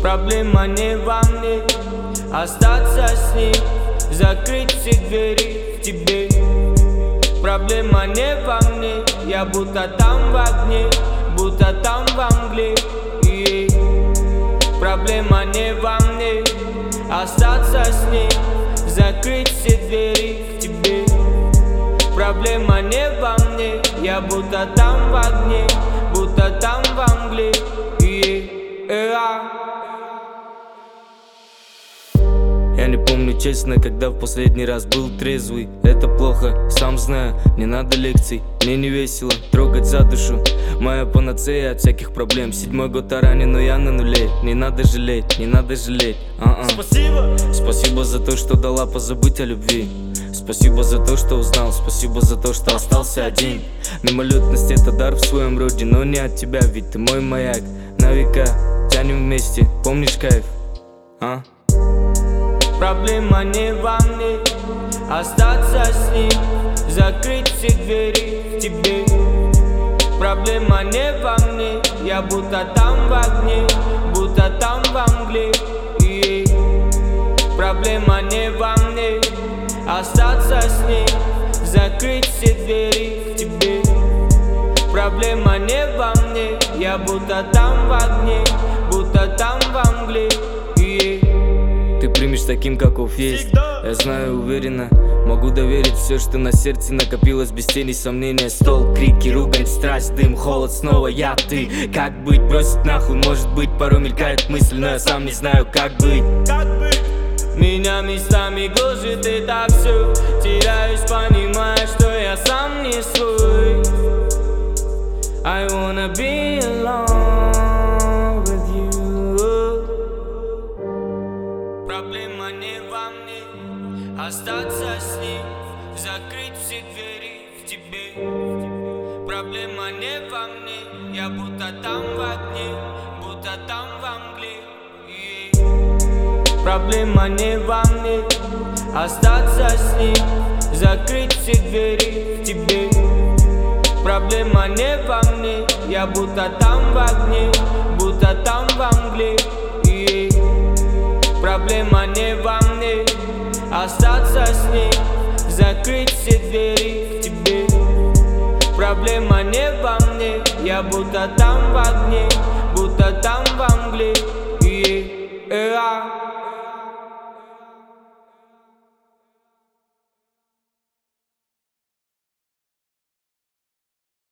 Проблема не во мне, остаться с ним, закрыть все двери в тебе. Проблема не во мне, я будто там в огне, будто там во мгле. Проблема не во мне, остаться с ней, закрыть все двери к тебе. Проблема не во мне, я будто там в огне, будто там во мгле. Я не помню честно, когда в последний раз был трезвый. Это плохо, сам знаю, не надо лекций. Мне не весело трогать за душу, моя панацея от всяких проблем. 7-й год ранен, но я на нуле. Не надо жалеть, не надо жалеть. Спасибо. Спасибо за то, что дала позабыть о любви. Спасибо за то, что узнал, спасибо за то, что остался один. Мимолетность — это дар в своем роде, но не от тебя, ведь ты мой маяк. На века тянем вместе, помнишь кайф? Проблема не во мне, остаться с ним, закрыть все двери в тебе. Проблема не во мне, я будто там в огне, будто там во мгле. Проблема не во мне, остаться с ней, закрыть все двери в тебе. Проблема не во мне, я будто там в огне, будто там во мгле. Ты примешь таким, каков есть. Я знаю уверенно, могу доверить все, что на сердце накопилось без тени сомнения. Стол, крики, ругань, страсть, дым, холод, снова я, ты. Как быть? Бросить нахуй, может быть, порой мелькает мысль, но я сам не знаю, как быть. Меня местами гложет и так все, теряюсь, понимая, что я сам не свой. I wanna be alone with you. Проблема не во мне, остаться с ним, закрыть все двери в тебе. Проблема не во мне, я будто там в огне, будто там во мгле. Проблема не во мне, остаться с ним, закрыть все двери в тебе. Проблема не во мне, я будто там в огне, будто там во мгле. Проблема не во мне, остаться с ней, закрыть все двери к тебе. Проблема не во мне, я будто там в огне, будто там во мгле.